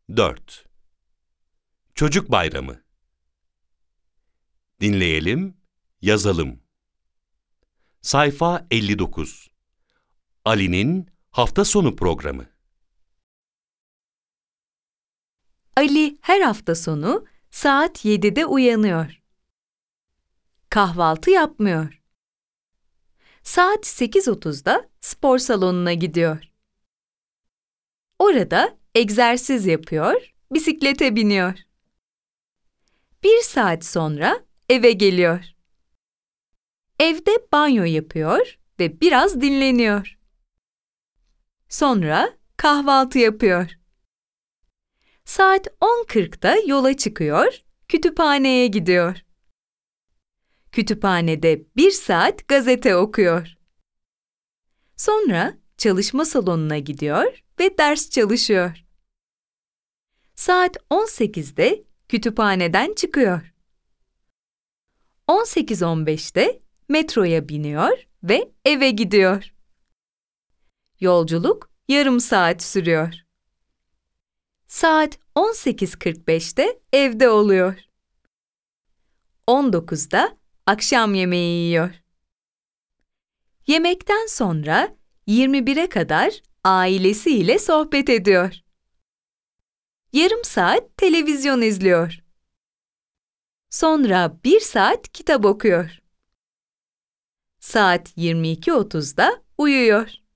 4. Çocuk Bayramı. Dinleyelim, yazalım. Sayfa 59. Ali'nin hafta sonu programı. Ali her hafta sonu saat 7'de uyanıyor. Kahvaltı yapmıyor. Saat 8.30'da spor salonuna gidiyor. Orada egzersiz yapıyor, bisiklete biniyor. 1 saat sonra eve geliyor. Evde banyo yapıyor ve biraz dinleniyor. Sonra kahvaltı yapıyor. Saat 10.40'da yola çıkıyor, kütüphaneye gidiyor. Kütüphanede 1 saat gazete okuyor. Sonra çalışma salonuna gidiyor ve ders çalışıyor. Saat 18'de kütüphaneden çıkıyor. 18.15'te metroya biniyor ve eve gidiyor. Yolculuk yarım saat sürüyor. Saat 18.45'te evde oluyor. 19'da akşam yemeği yiyor. Yemekten sonra 21'e kadar ailesiyle sohbet ediyor. Yarım saat televizyon izliyor. Sonra 1 saat kitap okuyor. Saat 22.30'da uyuyor.